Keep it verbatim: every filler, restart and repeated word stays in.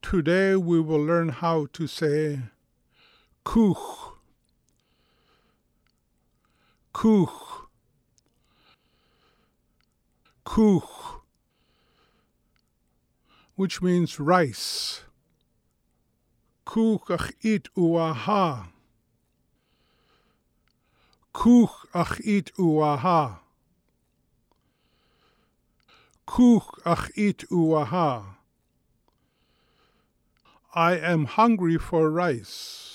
Today we will learn how to say kuch, kuch, kuch, which means rice. Kuch ach it uaha. Kuch ach it uaha. Kuch ach it uaha. I am hungry for rice.